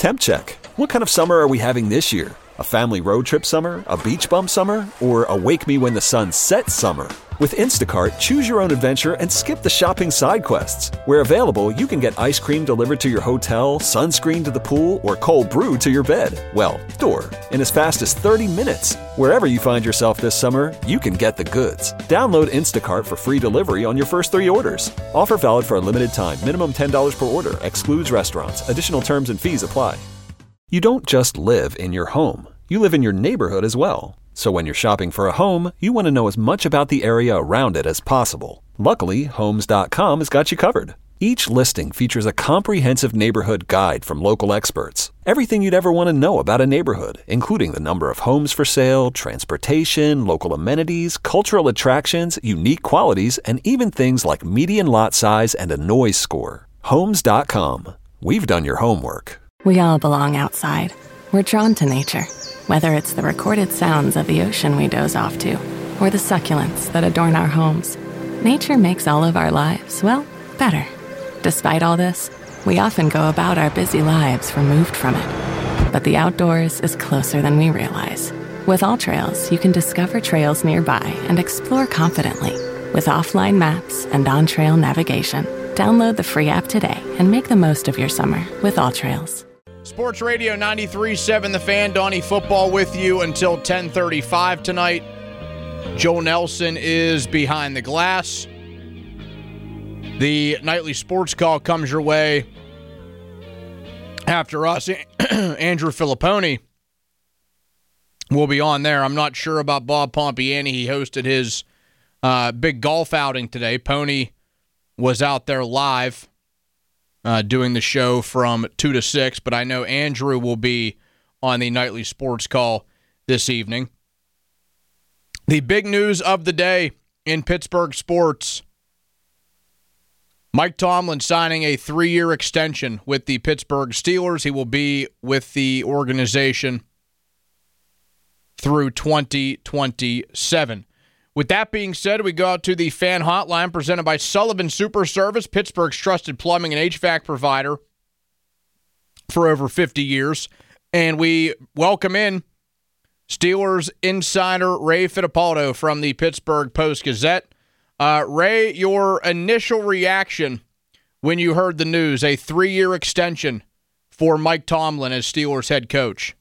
Temp Check. What kind of summer are we having this year? A family road trip summer? A beach bum summer? Or a wake me when the sun sets summer? With Instacart, choose your own adventure and skip the shopping side quests. Where available, you can get ice cream delivered to your hotel, sunscreen to the pool, or cold brew to your bed. Well, door. In as fast as 30 minutes. Wherever you find yourself this summer, you can get the goods. Download Instacart for free delivery on your first 3 orders. Offer valid for a limited time. Minimum $10 per order. Excludes restaurants. Additional terms and fees apply. You don't just live in your home. You live in your neighborhood as well. So when you're shopping for a home, you want to know as much about the area around it as possible. Luckily, Homes.com has got you covered. Each listing features a comprehensive neighborhood guide from local experts. Everything you'd ever want to know about a neighborhood, including the number of homes for sale, transportation, local amenities, cultural attractions, unique qualities, and even things like median lot size and a noise score. Homes.com. We've done your homework. We all belong outside. We're drawn to nature. Whether it's the recorded sounds of the ocean we doze off to, or the succulents that adorn our homes, nature makes all of our lives, well, better. Despite all this, we often go about our busy lives removed from it. But the outdoors is closer than we realize. With AllTrails, you can discover trails nearby and explore confidently. With offline maps and on-trail navigation, download the free app today and make the most of your summer with AllTrails. Sports Radio 93.7 The Fan. Donnie Football with you until 10:35 tonight. Joe Nelson is behind the glass. The nightly sports call comes your way after us. Andrew Filipponi will be on there. I'm not sure about Bob Pompiani. He hosted his big golf outing today. Pony was out there live. Doing the show from 2 to 6, but I know Andrew will be on the nightly sports call this evening. The big news of the day in Pittsburgh sports, Mike Tomlin signing a 3-year extension with the Pittsburgh Steelers. He will be with the organization through 2027. With that being said, we go out to the fan hotline presented by Sullivan Super Service, Pittsburgh's trusted plumbing and HVAC provider for over 50 years. And we welcome in Steelers insider Ray Fittipaldo from the Pittsburgh Post-Gazette. Ray, your initial reaction when you heard the news, a 3-year extension for Mike Tomlin as Steelers head coach?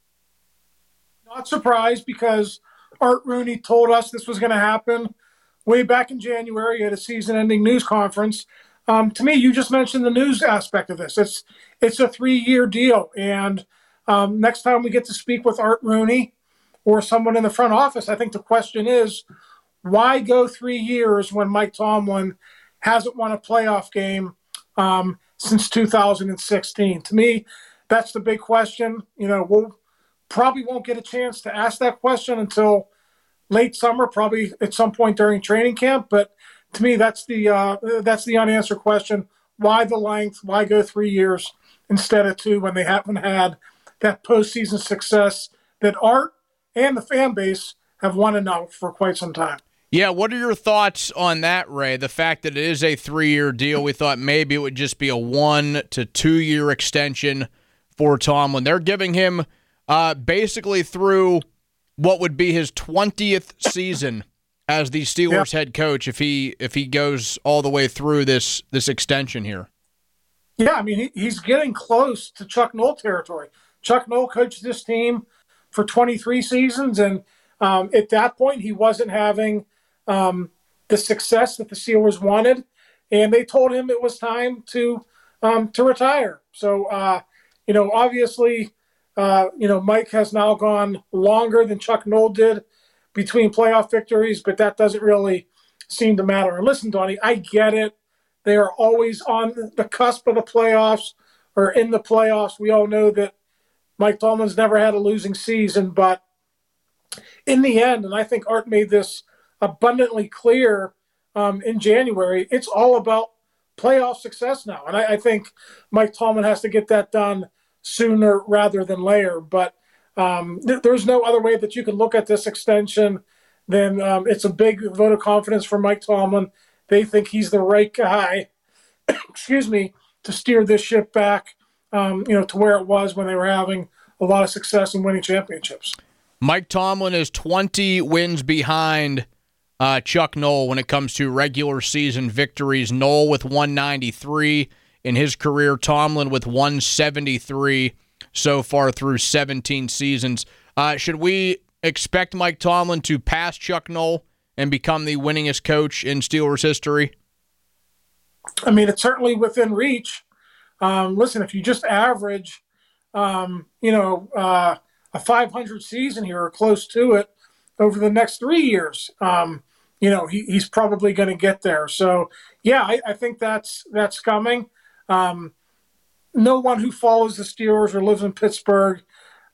Not surprised, because Art Rooney told us this was going to happen way back in January at a season-ending news conference. To me, you just mentioned the news aspect of this. It's a 3-year deal, and next time we get to speak with Art Rooney or someone in the front office, I think the question is, why go 3 years when Mike Tomlin hasn't won a playoff game since 2016? To me, that's the big question. We'll probably won't get a chance to ask that question until late summer, probably at some point during training camp. But to me, that's the unanswered question. Why the length? Why go 3 years instead of 2 when they haven't had that postseason success that Art and the fan base have wanted now for quite some time? Yeah, what are your thoughts on that, Ray? The fact that it is a 3-year deal, we thought maybe it would just be a 1 to 2 year extension for Tomlin. They're giving him basically through what would be his 20th season as the Steelers head coach if he goes all the way through this extension here. Yeah, I mean, he's getting close to Chuck Noll territory. Chuck Noll coached this team for 23 seasons, and at that point, he wasn't having the success that the Steelers wanted, and they told him it was time to retire. So, obviously, Mike has now gone longer than Chuck Noll did between playoff victories, but that doesn't really seem to matter. And listen, Donnie, I get it. They are always on the cusp of the playoffs or in the playoffs. We all know that Mike Tomlin's never had a losing season, but in the end, and I think Art made this abundantly clear in January, it's all about playoff success now. And I think Mike Tomlin has to get that done sooner rather than later. But there's no other way that you can look at this extension than it's a big vote of confidence for Mike Tomlin. They think he's the right guy, to steer this ship back to where it was when they were having a lot of success and winning championships. Mike Tomlin is 20 wins behind Chuck Noll when it comes to regular season victories. Noll with 193 in his career. Tomlin with 173 so far through 17 seasons. Should we expect Mike Tomlin to pass Chuck Noll and become the winningest coach in Steelers history? I mean, it's certainly within reach. Listen, if you just average, a 500 season here or close to it over the next 3 years, he's probably going to get there. So, yeah, I think that's coming. No one who follows the Steelers or lives in Pittsburgh,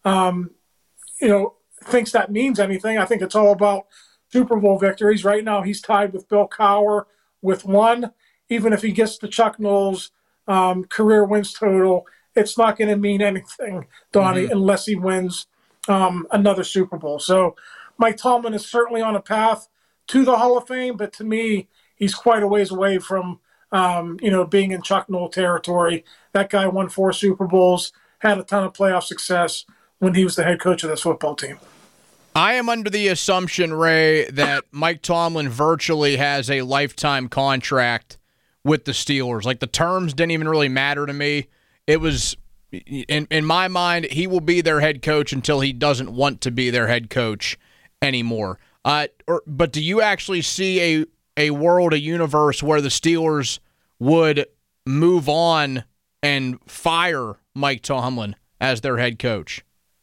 thinks that means anything. I think it's all about Super Bowl victories. Right now, he's tied with Bill Cowher with 1. Even if he gets to Chuck Noll's career wins total, it's not going to mean anything, Donnie, unless he wins another Super Bowl. So Mike Tomlin is certainly on a path to the Hall of Fame, but to me, he's quite a ways away from, being in Chuck Noll territory. That guy won 4 Super Bowls, had a ton of playoff success when he was the head coach of this football team. I am under the assumption, Ray, that Mike Tomlin virtually has a lifetime contract with the Steelers. Like, the terms didn't even really matter to me. It was, in my mind, he will be their head coach until he doesn't want to be their head coach anymore. But do you actually see a world, a universe where the Steelers would move on and fire Mike Tomlin as their head coach?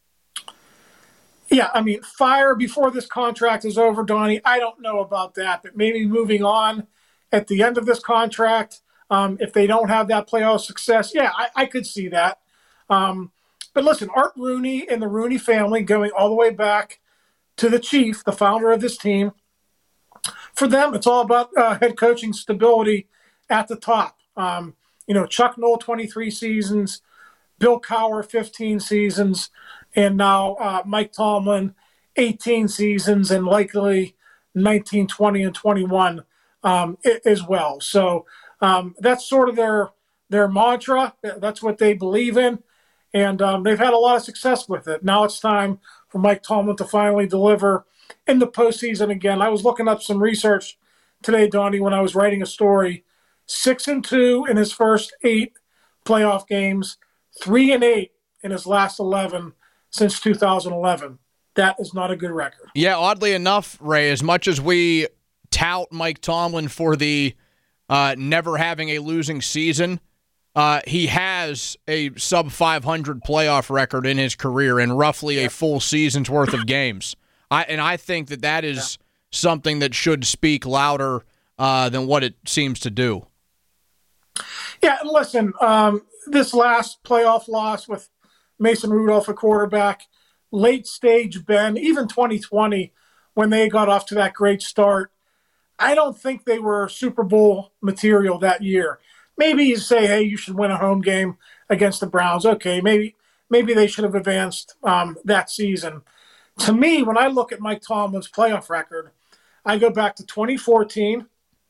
Yeah, I mean, fire before this contract is over, Donnie. I don't know about that, but maybe moving on at the end of this contract, if they don't have that playoff success, yeah, I could see that. But listen, Art Rooney and the Rooney family, going all the way back to the Chief, the founder of this team, for them, it's all about head coaching stability at the top. Chuck Noll, 23 seasons, Bill Cowher, 15 seasons, and now Mike Tomlin, 18 seasons, and likely 19, 20, and 21 as well. So that's sort of their mantra. That's what they believe in, and they've had a lot of success with it. Now it's time for Mike Tomlin to finally deliver in the postseason again. I was looking up some research today, Donnie, when I was writing a story. 6-2 in his first 8 playoff games, 3-8 in his last 11 since 2011. That is not a good record. Yeah, oddly enough, Ray, as much as we tout Mike Tomlin for the never having a losing season, he has a sub-500 playoff record in his career in roughly a full season's worth of games. I think that is something that should speak louder than what it seems to do. Yeah, and listen, this last playoff loss with Mason Rudolph at quarterback, late stage Ben, even 2020 when they got off to that great start, I don't think they were Super Bowl material that year. Maybe you say, hey, you should win a home game against the Browns. Okay, maybe they should have advanced that season. To me, when I look at Mike Tomlin's playoff record, I go back to 2014,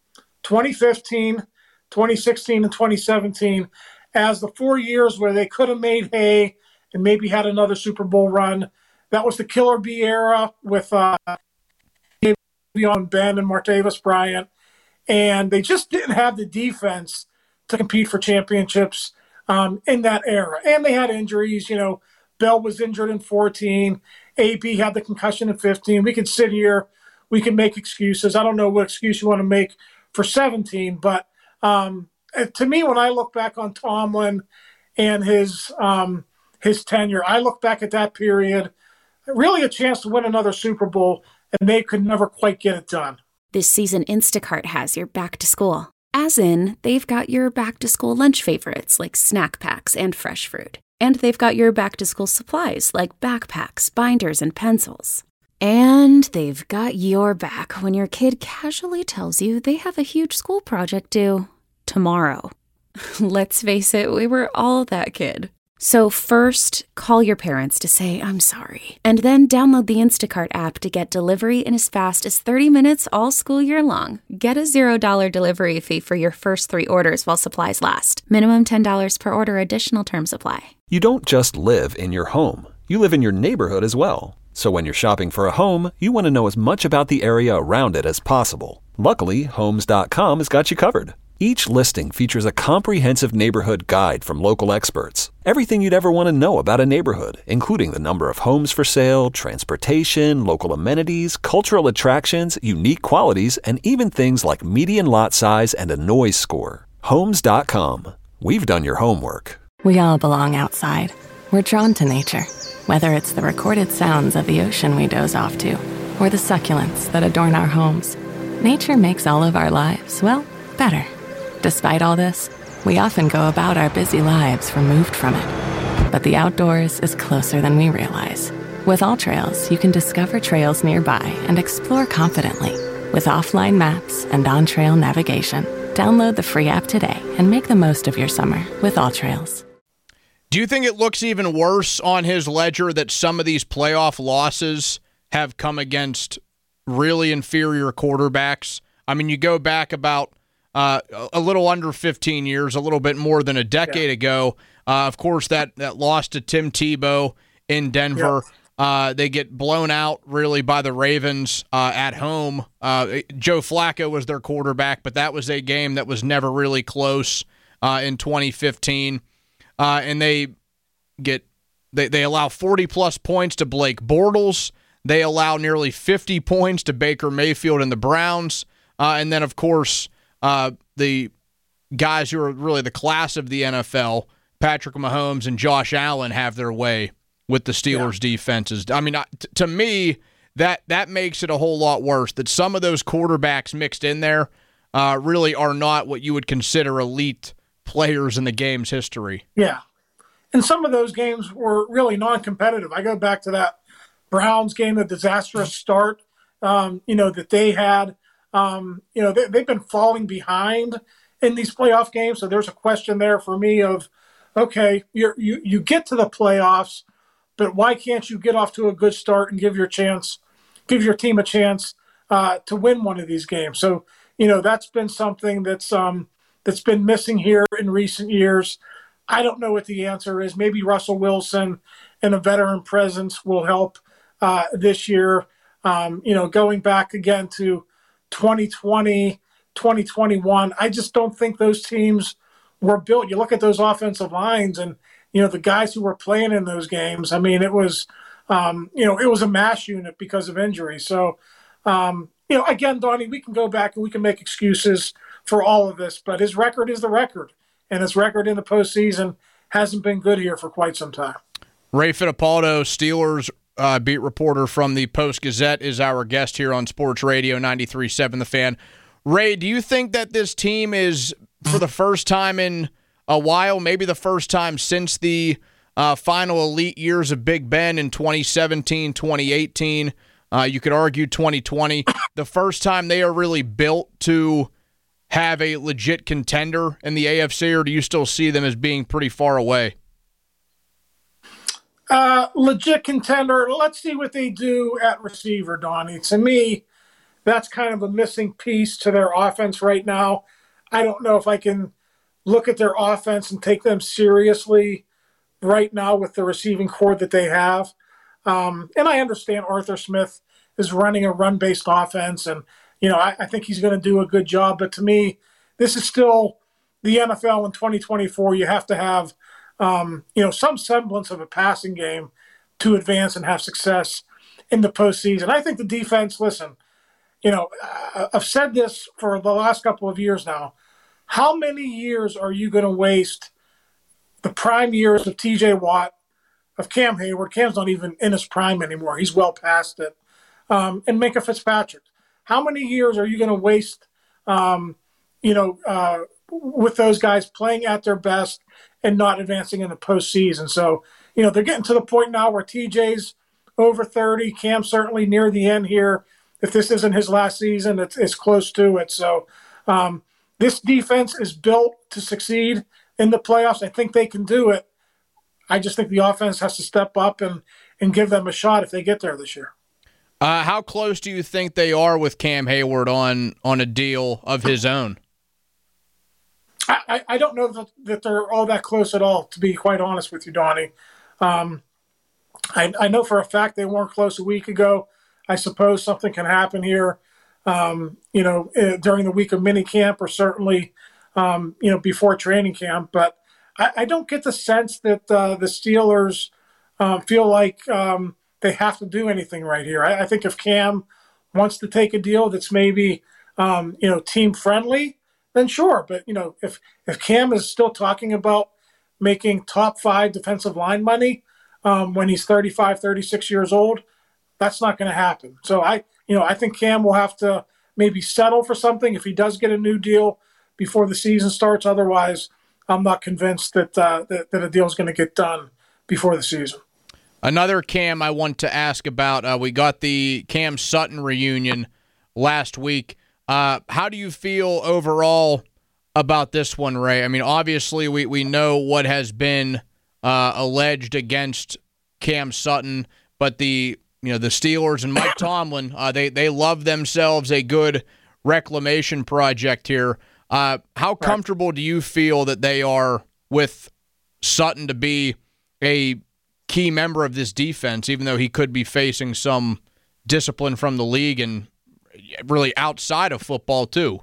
2015, 2016, and 2017 as the 4 years where they could have made hay and maybe had another Super Bowl run. That was the Killer Bee era with Ben and Martavis Bryant. And they just didn't have the defense to compete for championships in that era. And they had injuries. Bell was injured in 14. AB had the concussion in 15. We could sit here. We can make excuses. I don't know what excuse you want to make for 17. But to me, when I look back on Tomlin and his tenure, I look back at that period, really a chance to win another Super Bowl, and they could never quite get it done. This season, Instacart has your back to school. As in, they've got your back to school lunch favorites like snack packs and fresh fruit. And they've got your back to school supplies like backpacks, binders, and pencils. And they've got your back when your kid casually tells you they have a huge school project due tomorrow. Let's face it, we were all that kid. So first, call your parents to say, I'm sorry. And then download the Instacart app to get delivery in as fast as 30 minutes all school year long. Get a $0 delivery fee for your first 3 orders while supplies last. Minimum $10 per order. Additional terms apply. You don't just live in your home. You live in your neighborhood as well. So when you're shopping for a home, you want to know as much about the area around it as possible. Luckily, Homes.com has got you covered. Each listing features a comprehensive neighborhood guide from local experts. Everything you'd ever want to know about a neighborhood, including the number of homes for sale, transportation, local amenities, cultural attractions, unique qualities, and even things like median lot size and a noise score. Homes.com. We've done your homework. We all belong outside. We're drawn to nature, whether it's the recorded sounds of the ocean we doze off to, or the succulents that adorn our homes. Nature makes all of our lives, well, better. Despite all this, we often go about our busy lives removed from it. But the outdoors is closer than we realize. With AllTrails, you can discover trails nearby and explore confidently. With offline maps and on-trail navigation, download the free app today and make the most of your summer with AllTrails. Do you think it looks even worse on his ledger that some of these playoff losses have come against really inferior quarterbacks? I mean, you go back about a little under 15 years, a little bit more than a decade ago. Of course, that loss to Tim Tebow in Denver. They get blown out, really, by the Ravens at home. Joe Flacco was their quarterback, but that was a game that was never really close in 2015. And they allow 40-plus points to Blake Bortles. They allow nearly 50 points to Baker Mayfield and the Browns. And then, of course, the guys who are really the class of the NFL, Patrick Mahomes and Josh Allen, have their way with the Steelers' defenses. I mean, to me, that makes it a whole lot worse, that some of those quarterbacks mixed in there really are not what you would consider elite players in the game's history. Yeah. And some of those games were really non-competitive. I go back to that Browns game, the disastrous start, that they had. They've been falling behind in these playoff games. So there's a question there for me of, okay, you get to the playoffs, but why can't you get off to a good start and give your team a chance to win one of these games? So, that's been something that's been missing here in recent years. I don't know what the answer is. Maybe Russell Wilson and a veteran presence will help this year. Going back again to 2020, 2021, I just don't think those teams were built. You look at those offensive lines and, the guys who were playing in those games, I mean, it was a mash unit because of injury. So, again, Donnie, we can go back and we can make excuses for all of this, but his record is the record, and his record in the postseason hasn't been good here for quite some time. Ray Fittipaldo, Steelers beat reporter from the Post-Gazette, is our guest here on Sports Radio 93.7 The Fan. Ray, do you think that this team is, for the first time in a while, maybe the first time since the final elite years of Big Ben in 2017, 2018, you could argue 2020, the first time they are really built to have a legit contender in the AFC, or do you still see them as being pretty far away? Legit contender. Let's see what they do at receiver, Donnie. To me, that's kind of a missing piece to their offense right now. I don't know if I can look at their offense and take them seriously right now with the receiving core that they have. And I understand Arthur Smith is running a run-based offense, and I think he's going to do a good job. But to me, this is still the NFL in 2024. You have to have some semblance of a passing game to advance and have success in the postseason. I think the defense, listen, I've said this for the last couple of years now. How many years are you going to waste the prime years of TJ Watt, of Cam Hayward? Cam's not even in his prime anymore. He's well past it. And Minkah Fitzpatrick. How many years are you going to waste, with those guys playing at their best and not advancing in the postseason? So, they're getting to the point now where TJ's over 30. Cam's certainly near the end here. If this isn't his last season, it's close to it. So this defense is built to succeed in the playoffs. I think they can do it. I just think the offense has to step up and give them a shot if they get there this year. How close do you think they are with Cam Hayward on a deal of his own? I don't know that they're all that close at all, to be quite honest with you, Donnie. I know for a fact they weren't close a week ago. I suppose something can happen here, during the week of minicamp or certainly, before training camp. But I don't get the sense that the Steelers feel like they have to do anything right here. I think if Cam wants to take a deal that's maybe, team friendly, then sure. But, if Cam is still talking about making top 5 defensive line money when he's 35, 36 years old, that's not going to happen. So I think Cam will have to maybe settle for something if he does get a new deal before the season starts. Otherwise, I'm not convinced that a deal is going to get done before the season. Another Cam I want to ask about, we got the Cam Sutton reunion last week. How do you feel overall about this one, Ray? I mean, obviously we know what has been alleged against Cam Sutton, but the Steelers and Mike Tomlin, they love themselves a good reclamation project here. How comfortable do you feel that they are with Sutton to be a key member of this defense, even though he could be facing some discipline from the league and really outside of football too?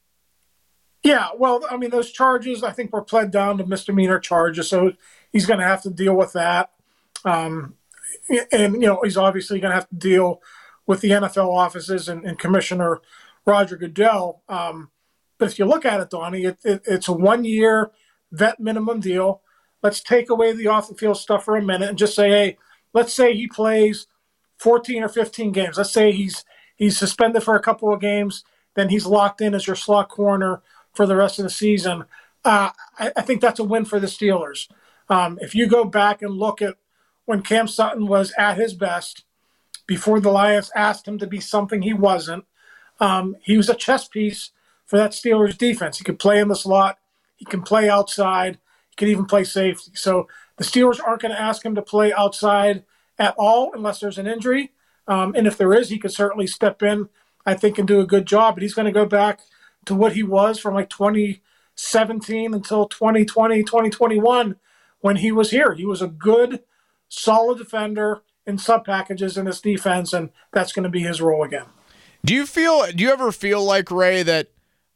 Yeah, well, I mean, those charges I think were pled down to misdemeanor charges, so he's going to have to deal with that. And he's obviously going to have to deal with the NFL offices and Commissioner Roger Goodell. But if you look at it, Donnie, it's a 1-year vet minimum deal. Let's take away the off-the-field stuff for a minute and just say, hey, let's say he plays 14 or 15 games. Let's say he's suspended for a couple of games, then he's locked in as your slot corner for the rest of the season. I think that's a win for the Steelers. If you go back and look at when Cam Sutton was at his best, before the Lions asked him to be something he wasn't, he was a chess piece for that Steelers defense. He could play in the slot. He can play outside. He could even play safety. So the Steelers aren't going to ask him to play outside at all unless there's an injury. And if there is, he could certainly step in, I think, and do a good job. But he's going to go back to what he was from like 2017 until 2020, 2021 when he was here. He was a good, solid defender in sub packages in this defense, and that's going to be his role again. Do you ever feel like, Ray, that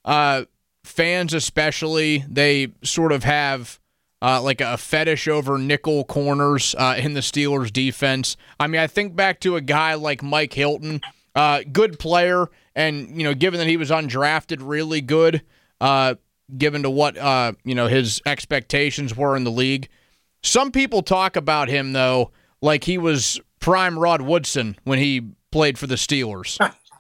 fans especially, they sort of have like a fetish over nickel corners in the Steelers defense? I mean, I think back to a guy like Mike Hilton, good player, and given that he was undrafted, really good, given to what his expectations were in the league. Some people talk about him though like he was prime Rod Woodson when he played for the Steelers.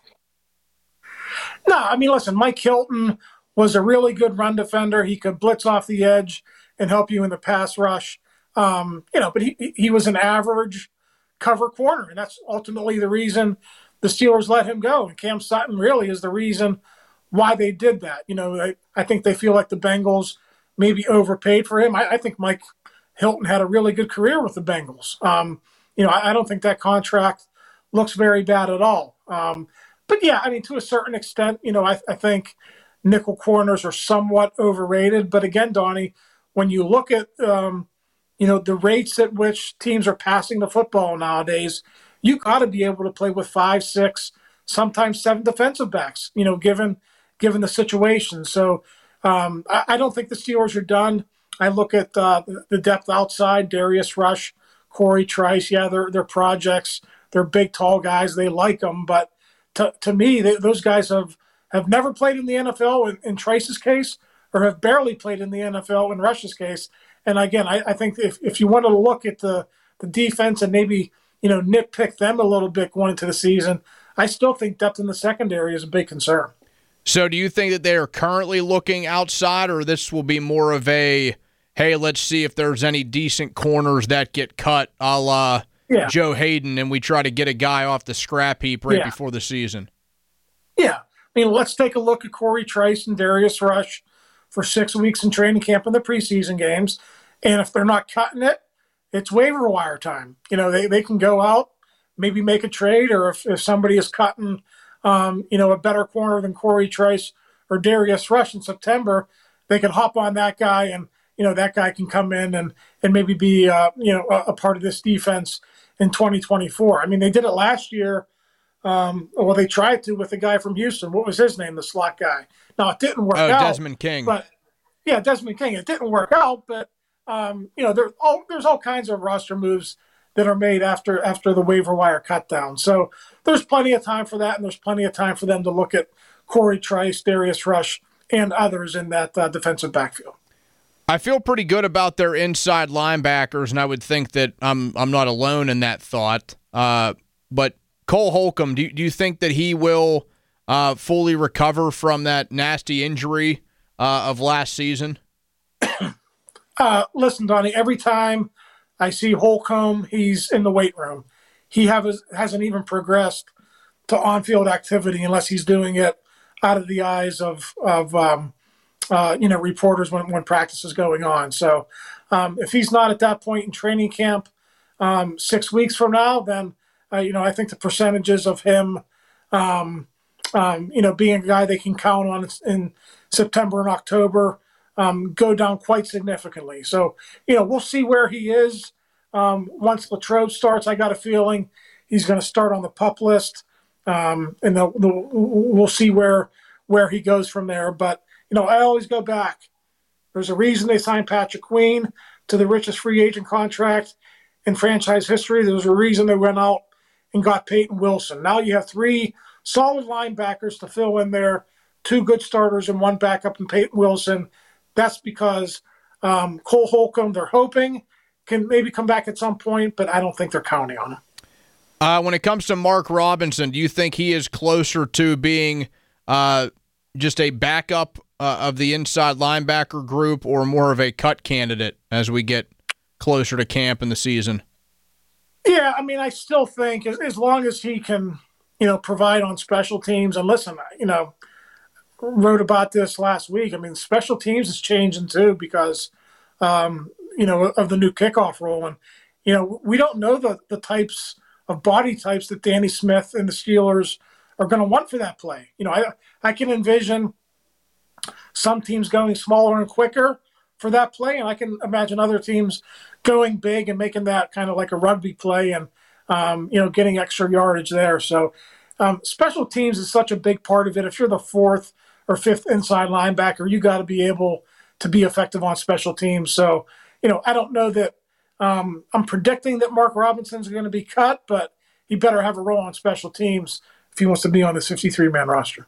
No, I mean, listen, Mike Hilton was a really good run defender. He could blitz off the edge and help you in the pass rush. But he was an average cover corner, and that's ultimately the reason the Steelers let him go. And Cam Sutton really is the reason why they did that. I think they feel like the Bengals maybe overpaid for him. I think Mike Hilton had a really good career with the Bengals. I don't think that contract looks very bad at all. But yeah, I mean, to a certain extent, I think nickel corners are somewhat overrated. But again, Donnie, when you look at, the rates at which teams are passing the football nowadays, you got to be able to play with 5, 6, sometimes 7 defensive backs, given the situation. So I don't think the Steelers are done. I look at the depth outside, Darius Rush, Corey Trice. Yeah, they're projects. They're big, tall guys. They like them. But to me, those guys have never played in the NFL in Trice's case, or have barely played in the NFL in Rush's case. And again, I think if you wanted to look at the defense and maybe, nitpick them a little bit going into the season, I still think depth in the secondary is a big concern. So do you think that they are currently looking outside, or this will be more of a, hey, let's see if there's any decent corners that get cut a la Joe Hayden, and we try to get a guy off the scrap heap right before the season? Yeah. I mean, let's take a look at Corey Trice and Darius Rush for 6 weeks in training camp in the preseason games. And if they're not cutting it, it's waiver wire time. They can go out, maybe make a trade, or if somebody is cutting, a better corner than Corey Trice or Darius Rush in September, they can hop on that guy, and that guy can come in and maybe be a part of this defense in 2024. I mean, they did it last year. They tried to with the guy from Houston. What was his name? The slot guy. No, it didn't work out. Desmond King. But yeah, Desmond King. It didn't work out, but there's all kinds of roster moves that are made after the waiver wire cut down. So there's plenty of time for that, and there's plenty of time for them to look at Corey Trice, Darius Rush, and others in that defensive backfield. I feel pretty good about their inside linebackers, and I would think that I'm not alone in that thought. But Cole Holcomb, do you think that he will fully recover from that nasty injury of last season? Listen, Donnie, every time I see Holcomb, he's in the weight room. He hasn't even progressed to on-field activity unless he's doing it out of the eyes of reporters when practice is going on. So if he's not at that point in training camp 6 weeks from now, then I think the percentages of him being a guy they can count on in September and October go down quite significantly. So, we'll see where he is. Once Latrobe starts, I got a feeling he's going to start on the PUP list, and we'll see where he goes from there. But, I always go back. There's a reason they signed Patrick Queen to the richest free agent contract in franchise history. There's a reason they went out and got Peyton Wilson. Now you have 3 solid linebackers to fill in there, 2 good starters and 1 backup in Peyton Wilson. That's because Cole Holcomb, they're hoping, can maybe come back at some point, but I don't think they're counting on him. When it comes to Mark Robinson, do you think he is closer to being just a backup of the inside linebacker group, or more of a cut candidate as we get closer to camp in the season? Yeah, I mean, I still think as long as he can, provide on special teams. And listen, wrote about this last week. I mean, special teams is changing too because, of the new kickoff rule. And, we don't know the types of body types that Danny Smith and the Steelers are going to want for that play. I can envision some teams going smaller and quicker for that play, and I can imagine other teams going big and making that kind of like a rugby play and, getting extra yardage there. So special teams is such a big part of it. If you're the 4th or 5th inside linebacker, you got to be able to be effective on special teams. So, I don't know that I'm predicting that Mark Robinson's going to be cut, but he better have a role on special teams if he wants to be on this 53-man roster.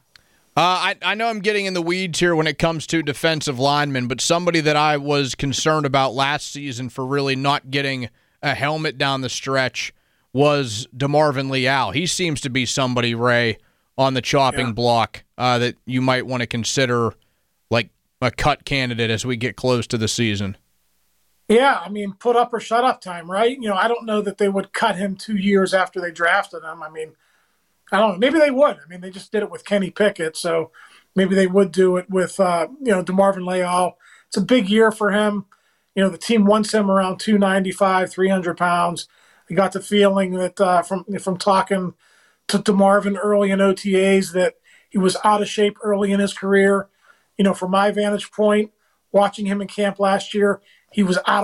I know I'm getting in the weeds here when it comes to defensive linemen, but somebody that I was concerned about last season for really not getting a helmet down the stretch was DeMarvin Leal. He seems to be somebody, Ray, on the chopping block that you might want to consider like a cut candidate as we get close to the season. Yeah, I mean, put up or shut up time, right? I don't know that they would cut him 2 years after they drafted him. I mean, I don't know. Maybe they would. I mean, they just did it with Kenny Pickett, so maybe they would do it with, DeMarvin Leal. It's a big year for him. The team wants him around 295, 300 pounds. I got the feeling that from talking to DeMarvin early in OTAs that he was out of shape early in his career. From my vantage point, watching him in camp last year, he was out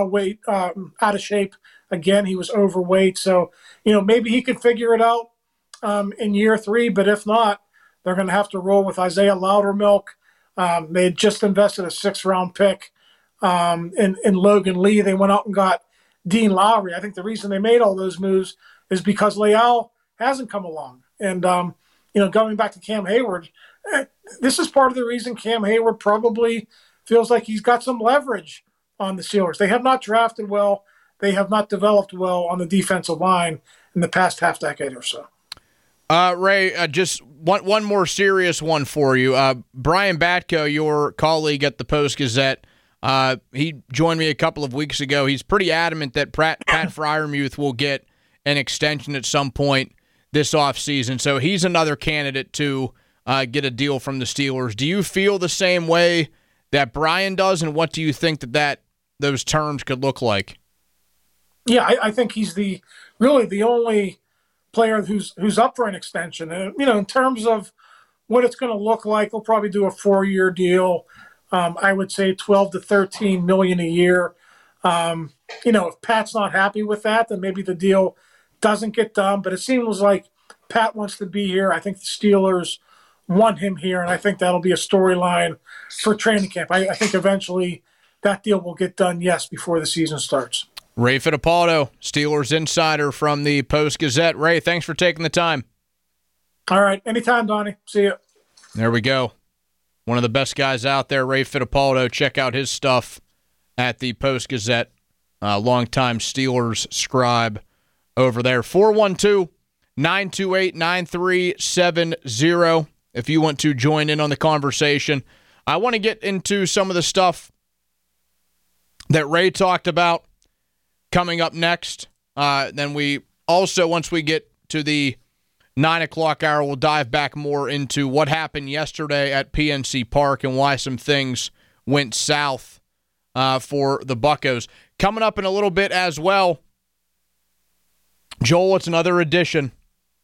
of shape. Again, he was overweight. So, maybe he could figure it out in year 3, but if not, they're going to have to roll with Isaiah Loudermilk. They had just invested a 6th-round pick in Logan Lee. They went out and got Dean Lowry. I think the reason they made all those moves is because Leal hasn't come along. And, going back to Cam Hayward, this is part of the reason Cam Hayward probably feels like he's got some leverage on the Steelers. They have not drafted well. They have not developed well on the defensive line in the past half decade or so. Ray, just one more serious one for you. Brian Batko, your colleague at the Post-Gazette, he joined me a couple of weeks ago. He's pretty adamant that Pat Freiermuth will get an extension at some point this offseason, so he's another candidate to get a deal from the Steelers. Do you feel the same way that Brian does, and what do you think that those terms could look like? Yeah, I think he's really the only player who's up for an extension. And, in terms of what it's going to look like, they'll probably do a 4-year deal. I would say 12 to 13 million a year. If Pat's not happy with that, then maybe the deal doesn't get done. But it seems like Pat wants to be here. I think the Steelers want him here, and I think that'll be a storyline for training camp. I think eventually that deal will get done, yes, before the season starts. Ray Fittipaldo, Steelers insider from the Post-Gazette. Ray, thanks for taking the time. All right. Anytime, Donnie. See you. There we go. One of the best guys out there, Ray Fittipaldo. Check out his stuff at the Post-Gazette. Longtime Steelers scribe over there. 412-928-9370 if you want to join in on the conversation. I want to get into some of the stuff that Ray talked about coming up next. Then we also, once we get to the 9 o'clock hour, we'll dive back more into what happened yesterday at PNC Park and why some things went south for the Buccos. Coming up in a little bit as well, Joel, it's another edition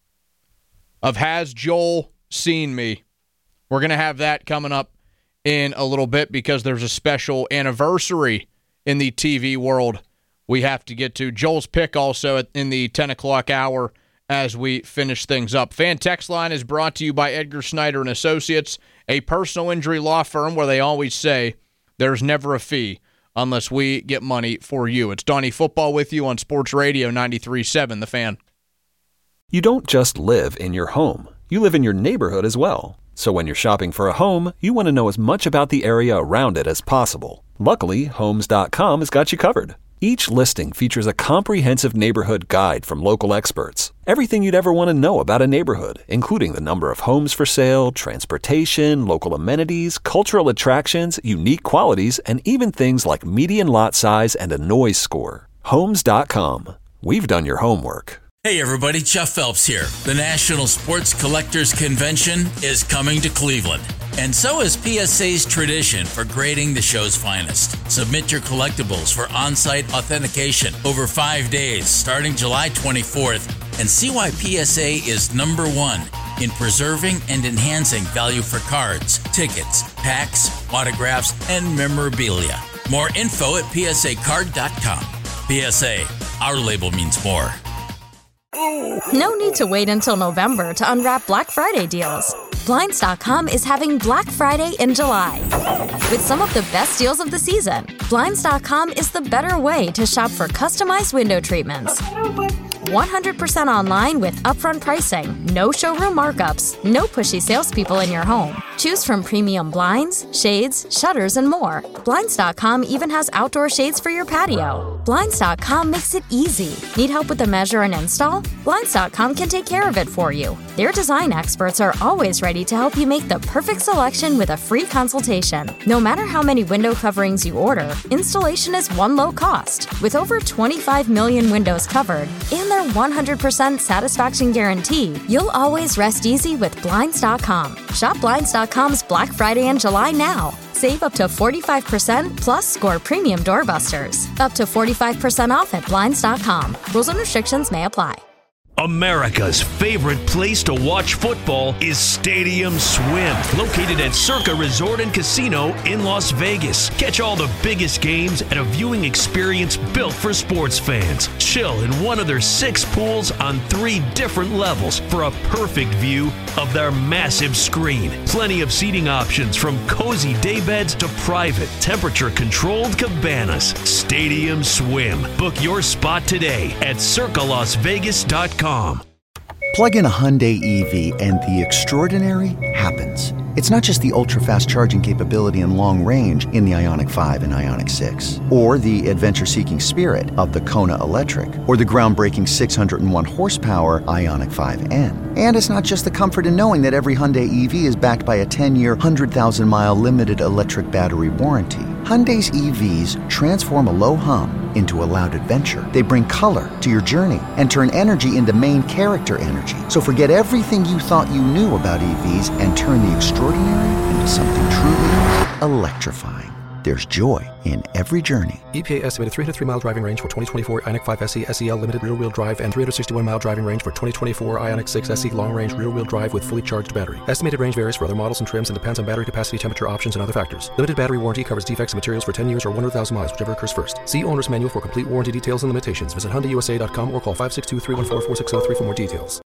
of Has Joel Seen Me? We're going to have that coming up in a little bit because there's a special anniversary in the TV world we have to get to. Joel's pick also in the 10 o'clock hour as we finish things up. Fan Text Line is brought to you by Edgar Snyder and Associates, a personal injury law firm where they always say there's never a fee unless we get money for you. It's Donnie Football with you on Sports Radio 93.7 The Fan. You don't just live in your home. You live in your neighborhood as well. So when you're shopping for a home, you want to know as much about the area around it as possible. Luckily, Homes.com has got you covered. Each listing features a comprehensive neighborhood guide from local experts. Everything you'd ever want to know about a neighborhood, including the number of homes for sale, transportation, local amenities, cultural attractions, unique qualities, and even things like median lot size and a noise score. Homes.com. We've done your homework. Hey everybody, Jeff Phelps here. The National Sports Collectors Convention is coming to Cleveland. And so is PSA's tradition for grading the show's finest. Submit your collectibles for on-site authentication over 5 days starting July 24th and see why PSA is number one in preserving and enhancing value for cards, tickets, packs, autographs, and memorabilia. More info at psacard.com. PSA, our label means more. No need to wait until November to unwrap Black Friday deals. Blinds.com is having Black Friday in July. With some of the best deals of the season, Blinds.com is the better way to shop for customized window treatments. 100% online with upfront pricing, no showroom markups, no pushy salespeople in your home. Choose from premium blinds, shades, shutters, and more. Blinds.com even has outdoor shades for your patio. Blinds.com makes it easy. Need help with the measure and install? Blinds.com can take care of it for you. Their design experts are always ready to help you make the perfect selection with a free consultation. No matter how many window coverings you order, installation is one low cost. With over 25 million windows covered and their 100% satisfaction guarantee, you'll always rest easy with Blinds.com. Shop Blinds.com's Black Friday and July now. Save up to 45% plus score premium doorbusters. Up to 45% off at Blinds.com. Rules and restrictions may apply. America's favorite place to watch football is Stadium Swim, located at Circa Resort and Casino in Las Vegas. Catch all the biggest games at a viewing experience built for sports fans. Chill in one of their 6 pools on 3 different levels for a perfect view of their massive screen. Plenty of seating options from cozy daybeds to private, temperature-controlled cabanas. Stadium Swim. Book your spot today at circalasvegas.com. Plug in a Hyundai EV and the extraordinary happens. It's not just the ultra-fast charging capability and long range in the Ioniq 5 and Ioniq 6, or the adventure-seeking spirit of the Kona Electric, or the groundbreaking 601 horsepower Ioniq 5N. And it's not just the comfort in knowing that every Hyundai EV is backed by a 10-year, 100,000-mile limited electric battery warranty. Hyundai's EVs transform a low hum into a loud adventure. They bring color to your journey and turn energy into main character energy. So forget everything you thought you knew about EVs and turn the extraordinary into something truly electrifying. there's joy in every journey. EPA estimated 303-mile driving range for 2024 Ioniq 5 SE SEL limited rear-wheel drive and 361-mile driving range for 2024 Ioniq 6 SE long-range rear-wheel drive with fully charged battery. Estimated range varies for other models and trims and depends on battery capacity, temperature options, and other factors. Limited battery warranty covers defects and materials for 10 years or 100,000 miles, whichever occurs first. See owner's manual for complete warranty details and limitations. Visit HyundaiUSA.com or call 562-314-4603 for more details.